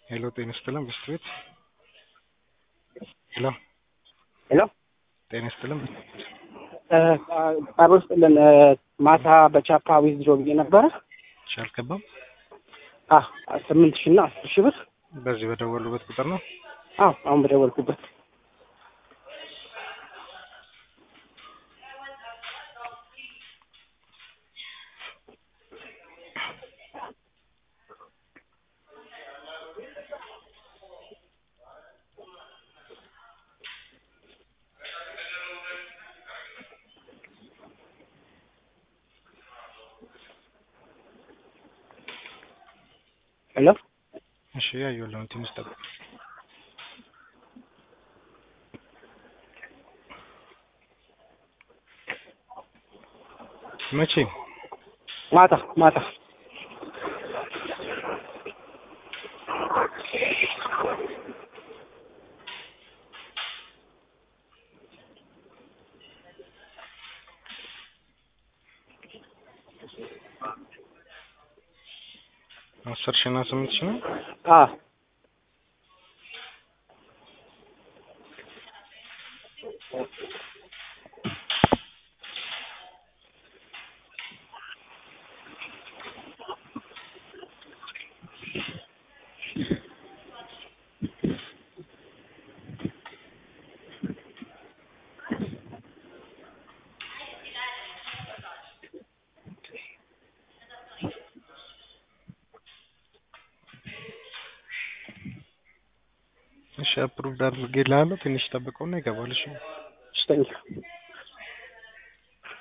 ሄሎ ጤና ይስጥልን ብስትቤት ሄሎ ሄሎ ጤና ይስጥልን ቃል ውስጥልን ማታ በቻፓ ዊዝድሮ ብዬ ነበረ። አልገባም። 8,000 እና 10,000 ብር በዚህ በደወሉበት ቁጥር ነው? አሁን በደወልኩበት። ሄሎ እሺ ያየሁልህ ትንሽ ጠብቅ። መቼ? ማታ አስር ሺህ እና 8,000 ነው? እሺ አፕሩቭድ አድርጌልሃለሁ። ትንሽ ጠብቀውና ይገባል። እሺ እሺ